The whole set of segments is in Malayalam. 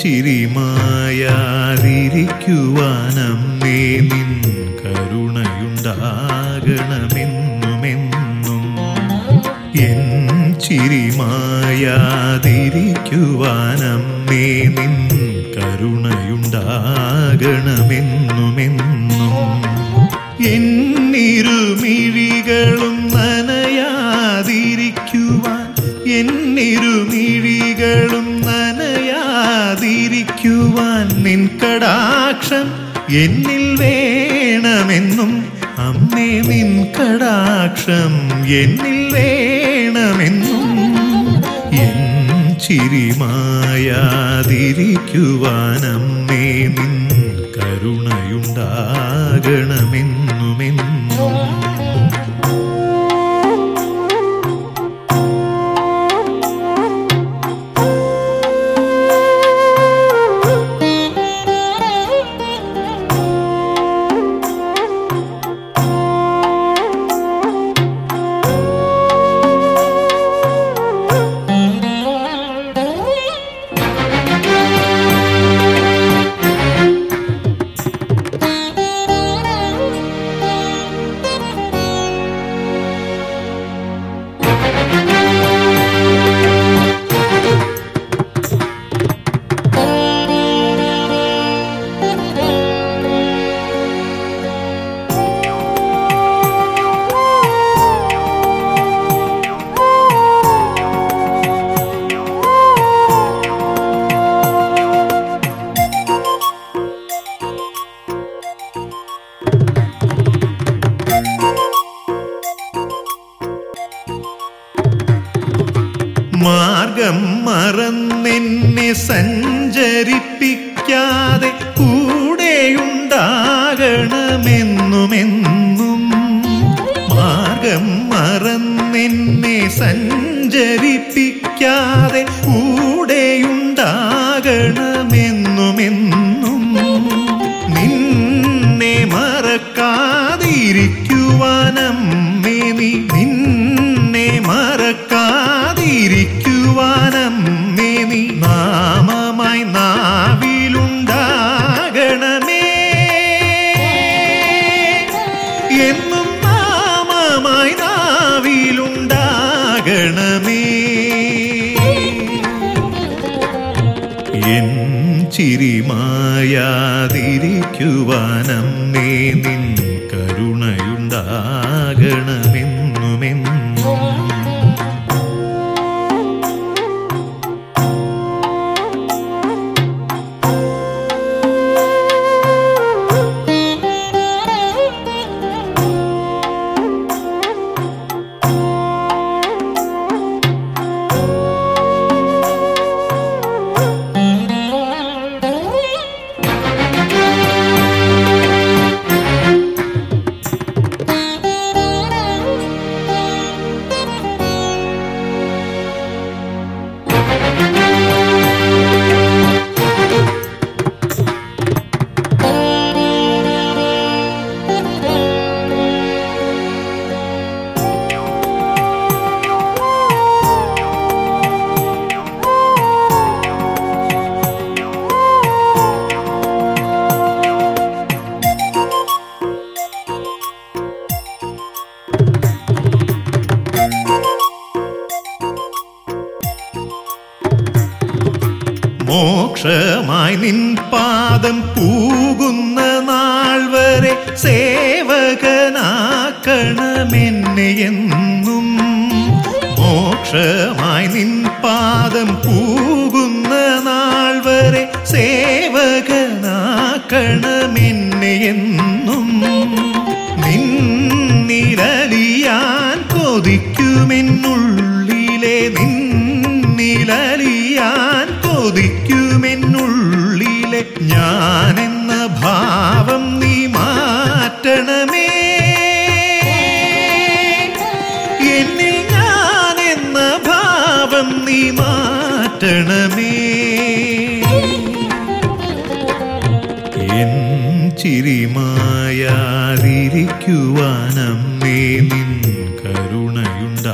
ചിരിമായാതിരിക്കുവാനമ്മേ നിൻ കരുണയുണ്ടാകണമെന്നുമെന്നും എൻ ചിരിമായാതിരിക്കുവാനമ്മേ നിൻ കരുണയുണ്ടാകണമെന്നുമെന്നും എന്നിരുമിഴികളും നനയാതിരിക്കുവാൻ എന്നിരുമിഴികളും നനയാതിരിക്കുവാൻ നിൻ കടാക്ഷം എന്നിൽ വേണമെന്നും അമ്മേ നിൻ കടാക്ഷം എന്നിൽ വേണമെന്നും എൻ ചിരിമായാതിരിക്കുവാനമ്മേ നിൻ കരുണയുണ്ടാകണമെന്നുമെന്നും മാർഗം മറന്നെന്നെ സഞ്ചരിപ്പിക്കാതെ കൂടെയുണ്ടാകണമെന്നുമെന്നും മാർഗം മറന്നെന്നെ സഞ്ചരിപ്പിക്കാതെ കൂടെയുണ്ടാകണമെന്നുമെന്നും നിന്നെ മറക്കാതിരിക്കുവാനമ്മേ നീ നിന്നെ മറക്കാതിരിക്കുവാനമ്മേ നീ നാമമായി നാവിലുണ്ടാകണമേ എന്നും നാമമായി നാവിലുണ്ടാകണമേ എൻ ചിരിമായാതിരിക്കുവാനമ്മേ നിൻ കരുണയുണ്ടാകണമെന്നുമെന്നും മോക്ഷമായി നിൻ പാദം പൂകുന്ന നാൾ വരെ സേവകനാക്കണമെന്നെ എന്നും മോക്ഷമായി നിൻ പാദം പൂകുന്ന നാൾ വരെ സേവകനാക്കണമെന്നെ എന്നും നിന്നിലലിയാൻ കൊതിക്കുമെന്നുള്ളിലെ നിന്നിലലിയാൻ കൊതിക്കുമെന്നുള്ളിലെ ഞാനെന്ന ഭാവം നീ മാറ്റണമേ എന്നിൽ ഞാനെന്ന ഭാവം നീ മാറ്റണമേ എൻ ചിരിമായാതിരിക്കുവാനമ്മേ നിൻ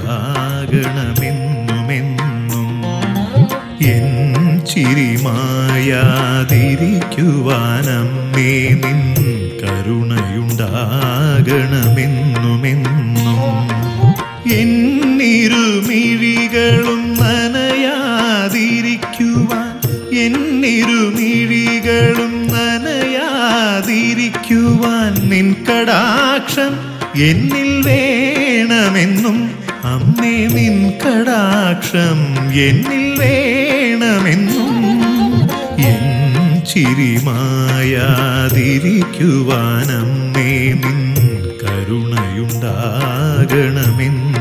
കരുണയുണ്ടാകണമെന്നുമെന്നും എൻ ചിരിമായ ചിരിമായാതിരിക്കുവാനമ്മേ നിൻ കരുണയുണ്ടാകണമെന്നുമെന്നും എന്നിരുമിഴികളും നനയാതിരിക്കുവാൻ എന്നിരുമിഴികളും നനയാതിരിക്കുവാൻ നിൻ കടാക്ഷം എന്നിൽ വേണമെന്നും അമ്മേ നിൻ കടാക്ഷം എന്നിൽ വേണമെന്നും എൻ ചിരിമായാതിരിക്കുവാനമ്മേ നിൻ കരുണയുണ്ടാകണമെന്നും